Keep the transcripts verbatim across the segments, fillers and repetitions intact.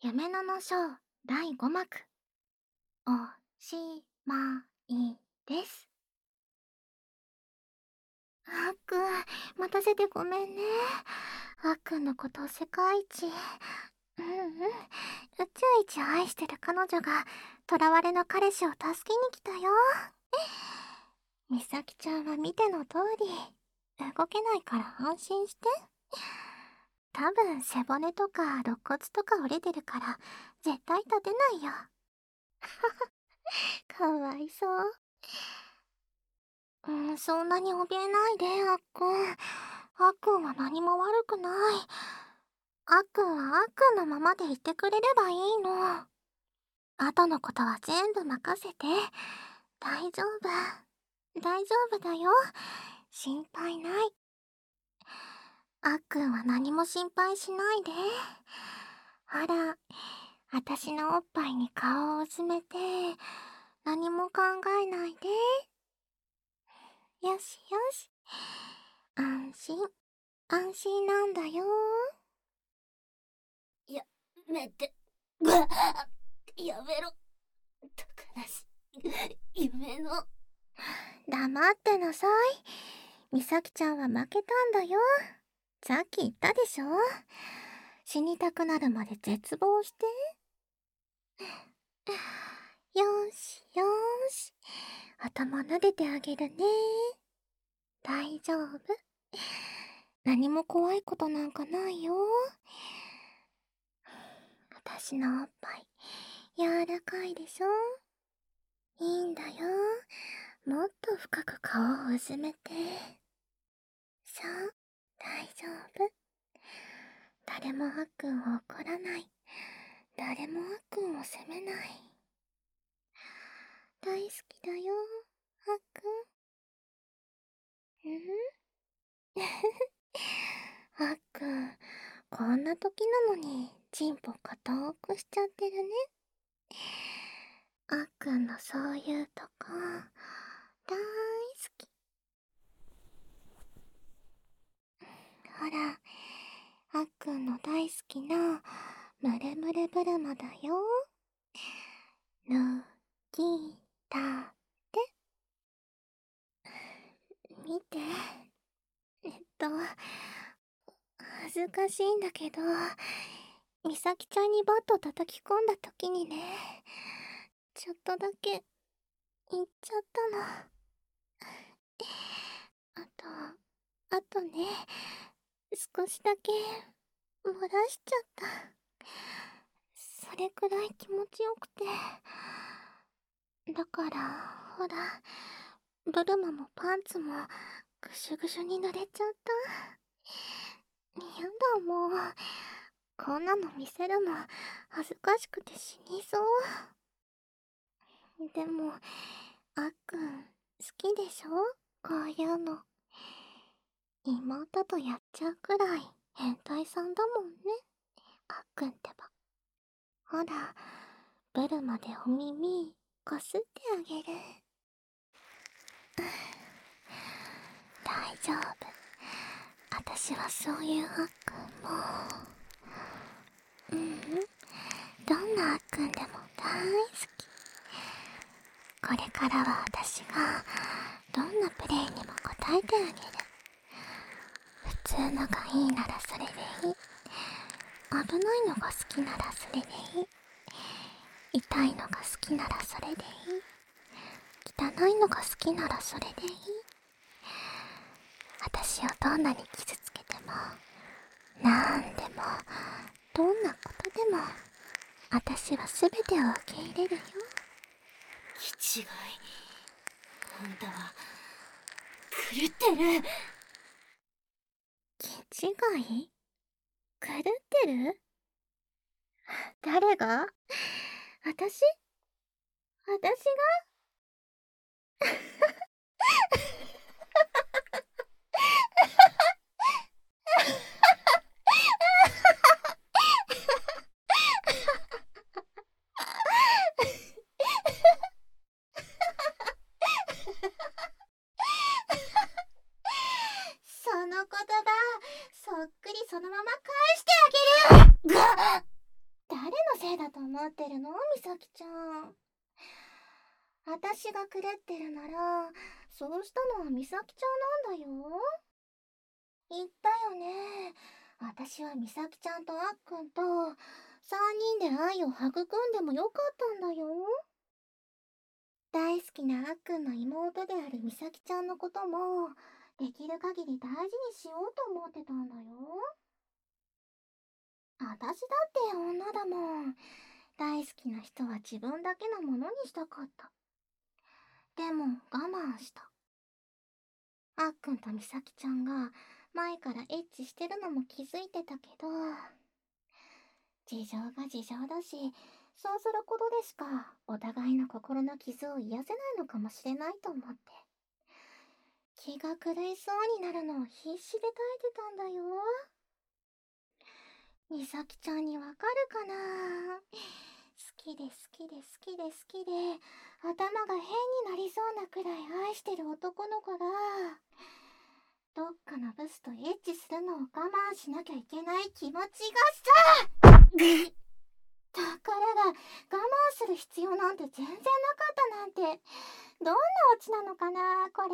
夢のの章だいごまくおしまいです。あっくん、待たせてごめんね。あっくんのことを世界一、うんうん、宇宙一愛してる彼女が囚われの彼氏を助けに来たよ。みさきちゃんは見ての通り動けないから安心して。多分背骨とか肋骨とか折れてるから絶対立てないよ。かわいそう。うん、そんなに怯えないで、あっくん。あっくんは何も悪くない。あっくんはあっくんのままでいてくれればいいの。後のことは全部任せて。大丈夫。大丈夫だよ。心配ない。あっくんは何も心配しないで。ほら、あたしのおっぱいに顔をうずめて、何も考えないで。よしよし。安心、安心なんだよ。 やめて。やめろ。高梨、夢の。 黙ってなさい。みさきちゃんは負けたんだよ。さっき言ったでしょ。死にたくなるまで絶望して。よしよし。頭撫でてあげるね。大丈夫。何も怖いことなんかないよ。私のおっぱい柔らかいでしょ。いいんだよ。もっと深く顔をうずめて。そう、大丈夫。誰もあっくんを怒らない。誰もあっくんを責めない。大好きだよ、あっくん。うんあっくん、こんな時なのにチンポ固くしちゃってるね。あっくんのそういうとこ大好き。ほら、あっくんの大好きなムレムレブルマだよ。ぬきたて。見て。えっと恥ずかしいんだけど、みさきちゃんにバット叩き込んだ時にね、ちょっとだけ言っちゃったの。あとあとね、少しだけ漏らしちゃった。それくらい気持ちよくて。だからほら、ブルマもパンツもぐしゅぐしゅに濡れちゃった。やだもう、こんなの見せるの恥ずかしくて死にそう。でもあっくん好きでしょ、こういうの。妹とやっちゃうくらい変態さんだもんね、あっくんってば。ほら、ブルマでお耳こすってあげる。大丈夫。私はそういうあっくんも、うん、どんなあっくんでも大好き。これからは私がどんなプレイにも答えてあげる。普通のがいいならそれでいい。危ないのが好きならそれでいい。痛いのが好きならそれでいい。汚いのが好きならそれでいい。私をどんなに傷つけても、なんでも、どんなことでも、私は全てを受け入れるよ。 気違い。あんたは狂ってる。 気違い？狂ってる？誰が？私？私が？その言葉そっくりそのまま返してあげる。 が誰のせいだと思ってるの、みさきちゃん。私が狂ってるなら、そうしたのはみさきちゃんなんだよ。言ったよね。私はみさきちゃんとあっくんとさんにんで愛を育んでもよかったんだよ。大好きなあっくんの妹であるみさきちゃんのこともできる限り大事にしようと思ってたんだよ。私だって女だもん。大好きな人は自分だけのものにしたかった。でも我慢した。あっくんとみさきちゃんが前からエッチしてるのも気づいてたけど、事情が事情だし、そうすることでしかお互いの心の傷を癒せないのかもしれないと思って、気が狂いそうになるのを必死で耐えてたんだよ。みさきちゃんにわかるかな。好きで好きで好きで好きで頭が変になりそうなくらい愛してる男の子がどっかのブスとエッチするのを我慢しなきゃいけない気持ちがさだからが我慢する必要なんて全然なかったなんて、どんなオチなのかなこれ。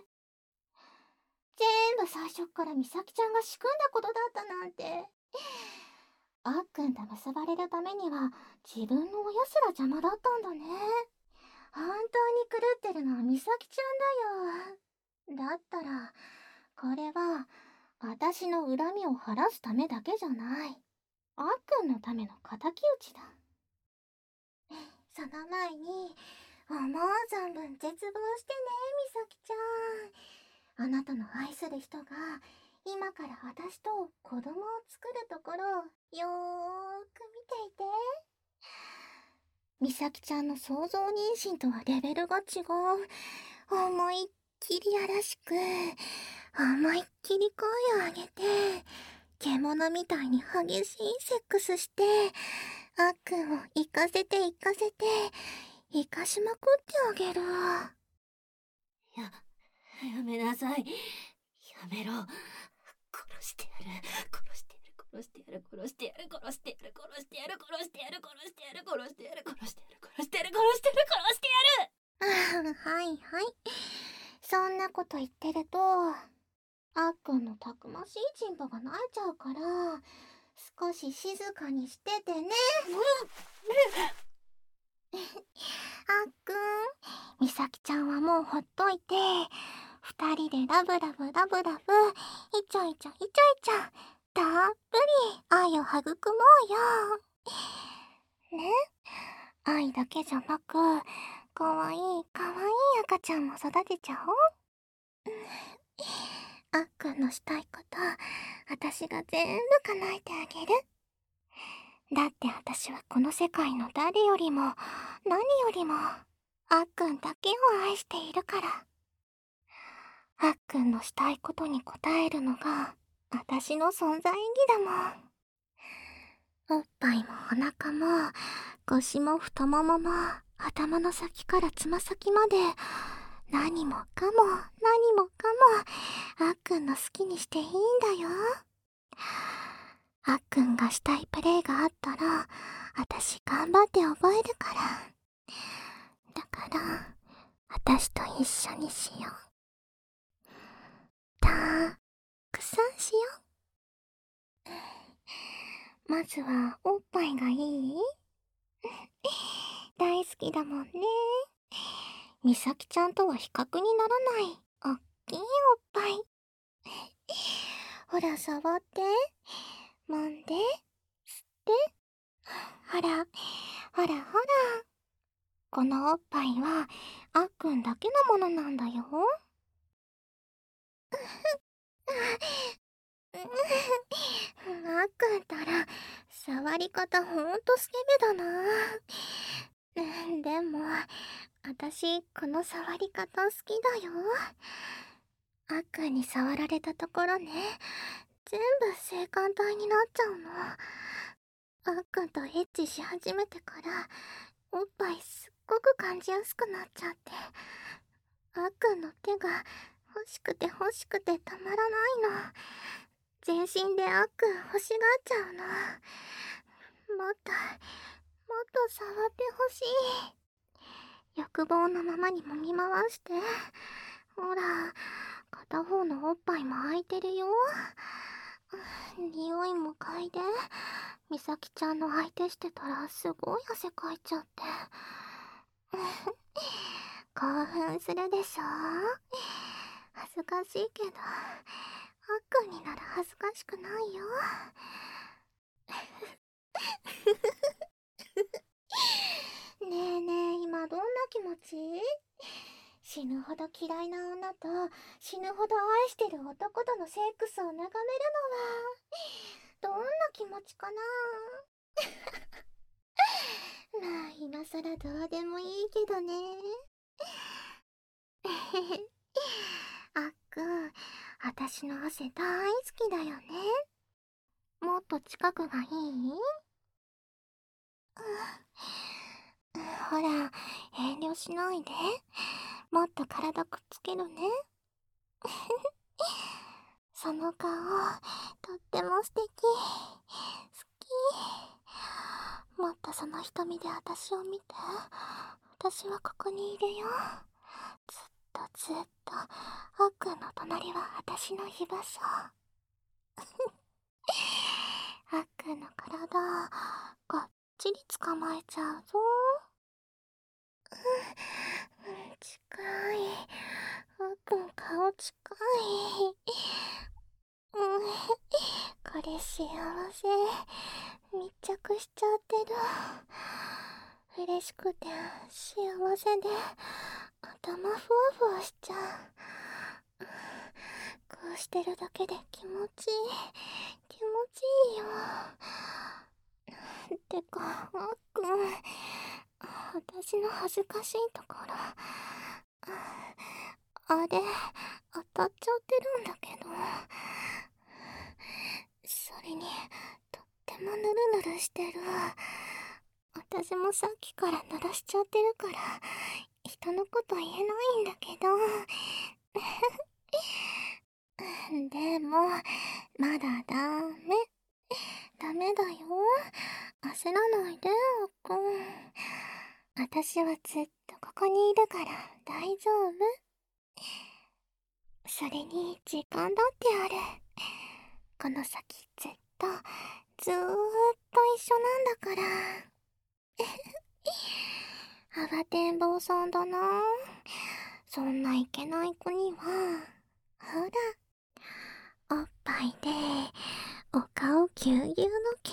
全部最初っからみさきちゃんが仕組んだことだったなんて。あっくんと結ばれるためには自分の親すら邪魔だったんだね。本当に狂ってるのはみさきちゃんだよ。だったらこれは私の恨みを晴らすためだけじゃない、あっくんのための敵討ちだ。その前に思う存分絶望してね、みさきちゃん。あなたの愛する人が今から私と子供を作るところをよーく見ていて。みさきちゃんの想像妊娠とはレベルが違う。思いっきりやらしく、思いっきり声を上げて、獣みたいに激しいセックスして、あっくんを行かせて行かせて、生かしまくってあげる。 や、やめなさい。やめろ。殺してやる。殺してやる。殺してやる。殺してやる。殺してやる。殺してやる。殺してやる。殺してやる。殺してやる。殺してやる。殺してやる。殺してやる。殺してやる。 ああ、はいはい。そんなこと言ってると、あっくんのたくましいチンポが泣いちゃうから、少し静かにしててね。あっくん、みさきちゃんはもうほっといて、二人でラブラブラブラブ、イチャイチャイチャイチャ、たっぷり愛を育もうよ。ね、愛だけじゃなく、かわいいかわいい赤ちゃんも育てちゃおう。あっくんのしたいこと、私が全部叶えてあげる。だって私はこの世界の誰よりも何よりもあっくんだけを愛しているから。あっくんのしたいことに応えるのが私の存在意義だもん。おっぱいもお腹も腰も太ももも頭の先からつま先まで、何もかも何もかもあっくんの好きにしていいんだよ。あっくんがしたいプレイがあったら、私頑張って覚えるから。だから、私と一緒にしよう。たくさんしよう。まずは、おっぱいがいい？大好きだもんね。みさきちゃんとは比較にならない、おっきいおっぱい。ほら、触って。揉んで、吸って。ほら、ほらほら。このおっぱいは、あっくんだけのものなんだよ。あっくんったら、触り方ほんとスケベだな。でも、あたし、この触り方好きだよ。あっくんに触られたところね、全部性感帯になっちゃうの。あっくんとエッチし始めてから、おっぱいすっごく感じやすくなっちゃって、あっくんの手が欲しくて欲しくてたまらないの。全身であっくん欲しがっちゃうの。もっとと触ってほしい。欲望のままにもみ回して。ほら、片方のおっぱいも開いてるよ。匂いも嗅いで。みさきちゃんの相手してたらすごい汗かいちゃって。興奮するでしょ。恥ずかしいけど、あっくんになら恥ずかしくないよ。ねえねえ、今どんな気持ち？死ぬほど嫌いな女と死ぬほど愛してる男とのセックスを眺めるのはどんな気持ちかな。まあ今さらどうでもいいけどね。あっくん、あたしの汗大好きだよね。もっと近くがいい？うん、ほら、遠慮しないで。もっと体くっつけるね。その顔、とっても素敵。好き。もっとその瞳で私を見て。私はここにいるよ。ずっとずっと、あっくんの隣は私の居場所。あっくんの体、がっちり捕まえちゃうぞ。うん、近い。あっくん顔近い。うん、これ幸せ。密着しちゃってる。嬉しくて幸せで頭ふわふわしちゃう。こうしてるだけで気持ちいい。気持ちいいよ。てか、あっくん、私の恥ずかしいところ、あれ、当たっちゃってるんだけど。それに、とってもぬるぬるしてる。私もさっきから濡らしちゃってるから、人のこと言えないんだけど。でも、まだダメ。ダメだよ。焦らないで、あっくん。私はずっとここにいるから大丈夫。それに時間だってある。この先ずっと、ずーっと一緒なんだから。慌てんぼうさんだな。そんないけない子には、ほら、おっぱいで、お顔ぎゅうぎゅうの毛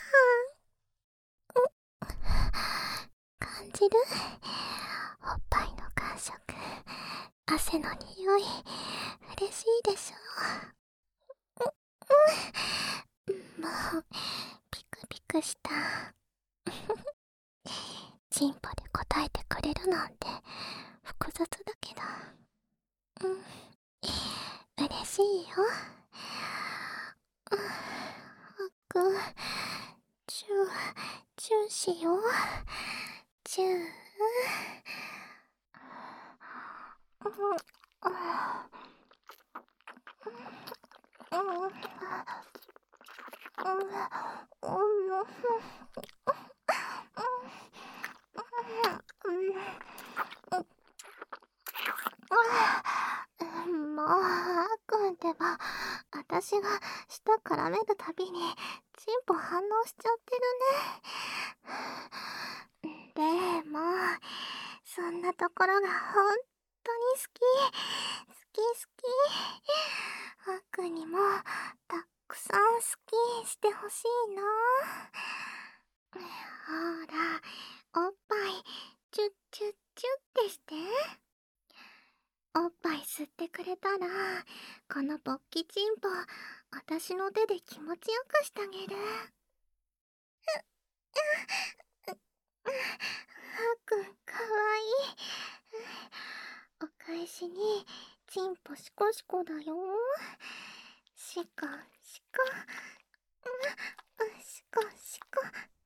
だ。感じる？おっぱいの感触、汗の匂い、嬉しいでしょ。うん、もう、ピクピクした。チンポで答えてくれるなんて複雑だけど、うん、嬉しいよ。うん、あっくん、チュー、チューしよう。チュー。うん、うん、うん、もう、あっくんってば、私が舌絡めるたびに、チンポ反応しちゃってるね。でも、そんなところがほんとに好き。好き好き。あっくんにも、たくさん好きしてほしいな。ほら、おっぱい、チュッチュッチュッってして。おっぱい吸ってくれたら、この勃起チンポ、私の手で気持ちよくしてあげる。あっくん、かわいい。お返しに、チンポシコシコだよ。シコシコ。シコシコ。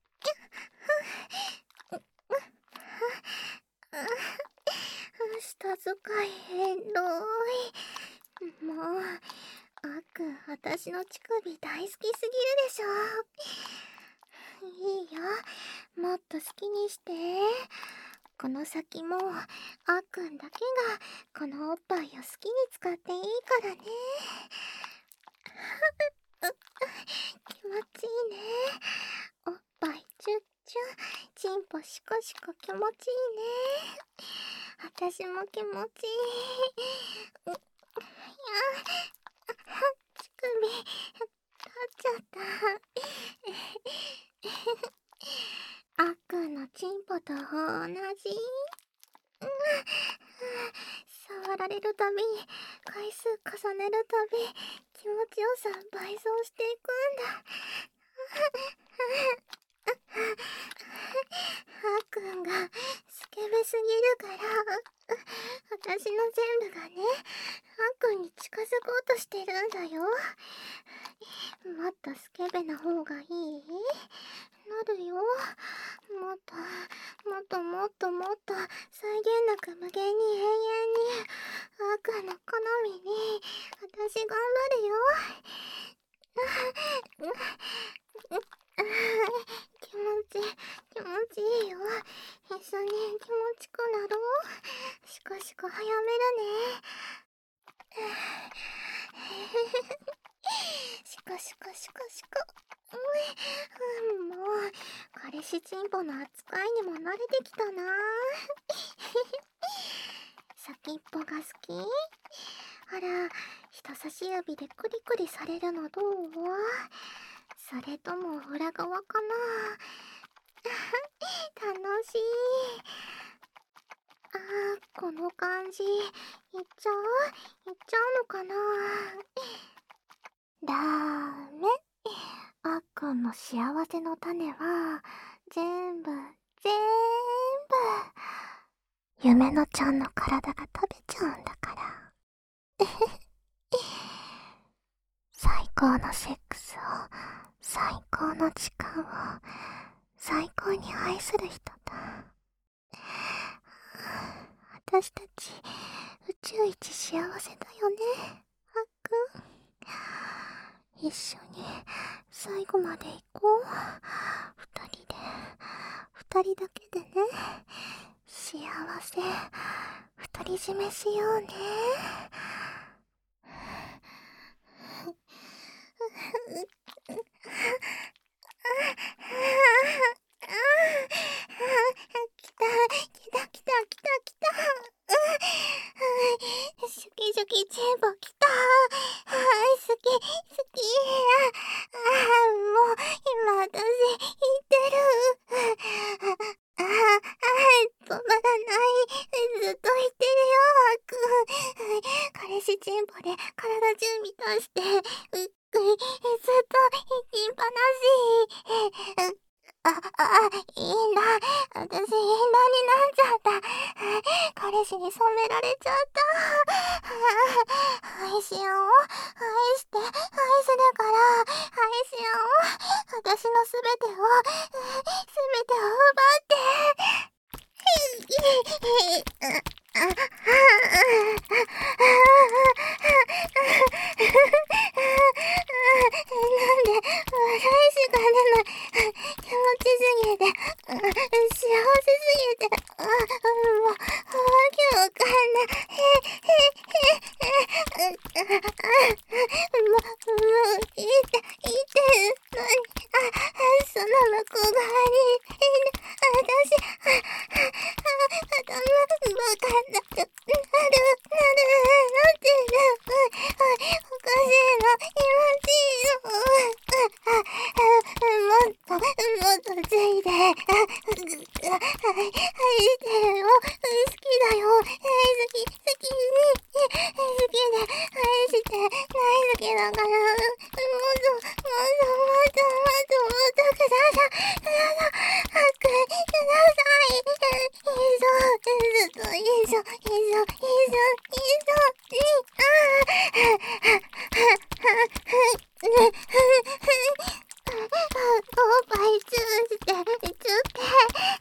舌使いへんどい。もう、あっくん、私の乳首大好きすぎるでしょ。いいよ。もっっと好きにして。この先もあっくんだけがこのおっぱいを好きに使っていいからね。気持ちいいね。おっぱいチュッチュ、チンポシコシコ気持ちいいね。私も気持ちいい。いや、乳首立っちゃった。あっくんのチンポと同じ。触られるたびに回数重ねるたび気持ちよさ倍増していくんだ。あっくんがスケベすぎるから私の全部がね、あっくんに近づこうとしてるんだよ。もっとスケベな方がいい？なるよ。もっともっともっともっと際限なく無限に永遠にあっくんの好みに私頑張るよ。気持ち気持ちいいよ。一緒に気持ちくなろう。シコシコ早めるね。シコシコシコシコ。うん、もう彼氏チンポの扱いにも慣れてきたな。先っぽが好き？あら、人差し指でクリクリされるのどう？それとも裏側かな。楽しい。あー、この感じいっちゃういっちゃうのかな。ダメ。あっくんの幸せの種は全部全部夢のちゃんの体が食べちゃうんだから。最高のセックスを、最高の時間を最高に愛する人だ。私たち宇宙一幸せだよね、あっくん。一緒に最後まで行こう。二人で二人だけでね、幸せ独り占めしようね。来た来た来た来た来た。シュキシュキチンポ来た。好き好き。ああ、もう今私言ってる。ああ、止まらない。ずっと言ってるよ、あっくん。彼氏チンポで体中満たして、うっくりずっと行きっぱなし。あ、あ、いいんだ。私、インナーになっちゃった。彼氏に染められちゃった。愛し合おう。愛して、愛するから。愛し合おう。私のすべてを、すべてを奪って。なんで、笑いしか出ない。気持ちすぎて、幸せすぎて、あ、もう、わけわかんない。へ、へ、へ、もう、もう、いて、いて、のに、あ、その向こう側にいる、私、あ、頭、バカになる、なる、なる、なってる。おかしいの、気持ちいいの。もっと、もっとついて。愛してるよ。好きだよ。好き、好き、好きで、愛して大好きだから。もっと、もっと、もっと、もっと、もっと、もっとください。ください。あっくん、ください。いいぞ、ずっといいぞ、いいぞ、いいぞ、いいぞ、ああ。おっぱいチューして、チュって、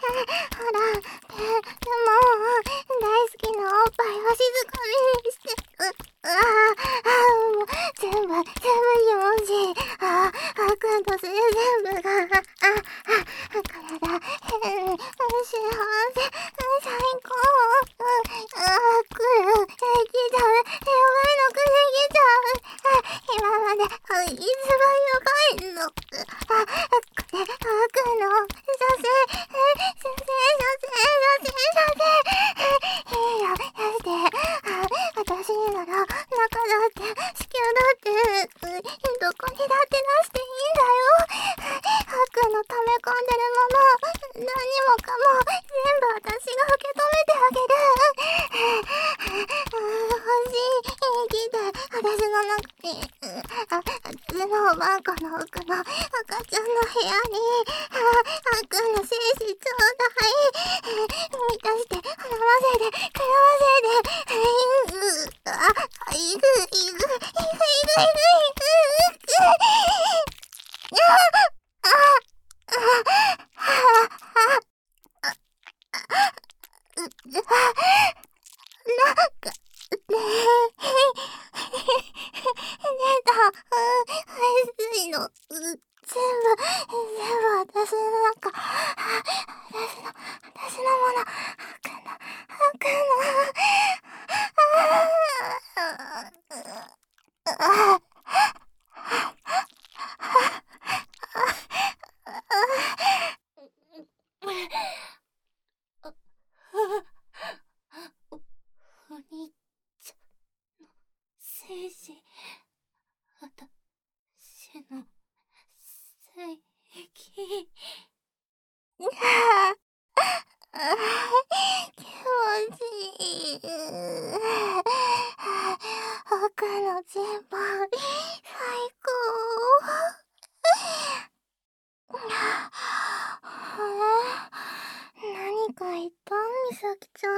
みさきちゃん。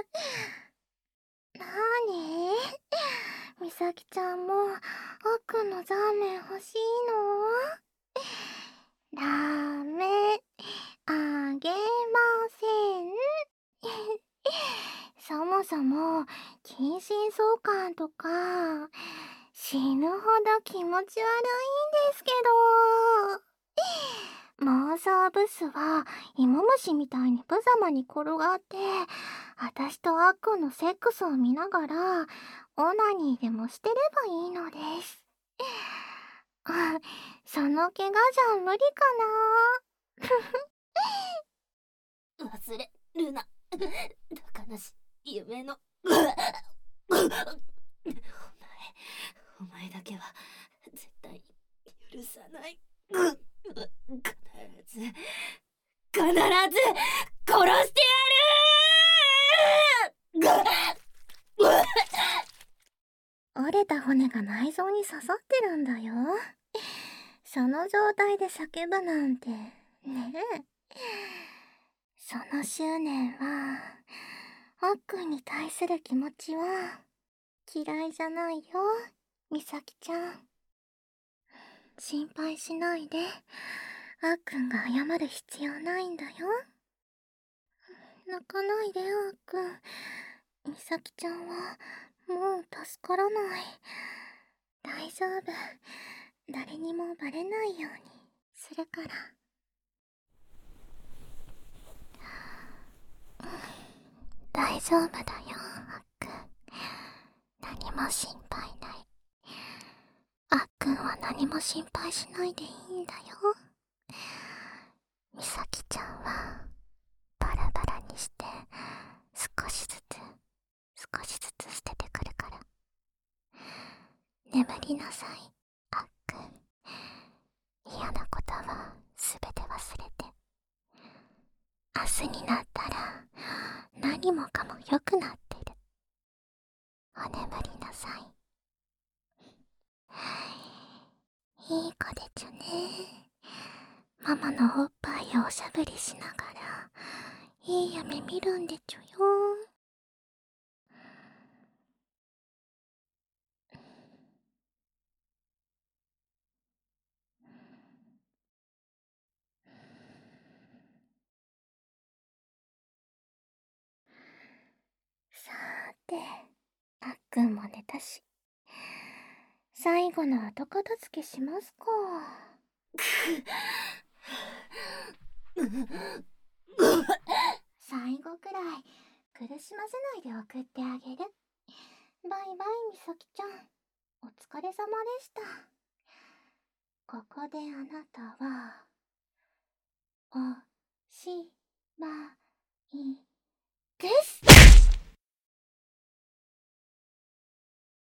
なーにみさきちゃんもあっくんのザーメン欲しいの？ダメ、あげません。そもそも近親相関とか死ぬほど気持ち悪いんですけど。妄想ブスは芋虫みたいに無様に転がって私とあっくんのセックスを見ながらオナニーでもしてればいいのです。その怪我じゃ無理か忘れるな。高梨夢のお前お前だけは絶対に許さない。必ず必ず殺してやる。 折れた骨が内臓に刺さってるんだよ。その状態で叫ぶなんてねえ。その執念はあっくんに対する気持ちは嫌いじゃないよ、みさきちゃん。心配しないで。あっくんが謝る必要ないんだよ。泣かないで、あっくん。みさきちゃんはもう助からない。大丈夫。誰にもバレないようにするから。大丈夫だよ、あっくん。何も心配ない。あっくんは何も心配しないでいいんだよ。みさきちゃんはバラバラにして少しずつ少しずつ捨ててくるから。眠りなさい、あっくん。嫌なことはすべて忘れて。明日になったら何もかも良くなってる。お眠りなさい。いい子でちゅね。ママのおっぱいをおしゃぶりしながらいい夢見るんでちゅよ。さーて、あっくんも寝たし、最後の後片付けしますか。最後くらい苦しませないで送ってあげる。バイバイ、みさきちゃん。お疲れ様でした。ここであなたはおしま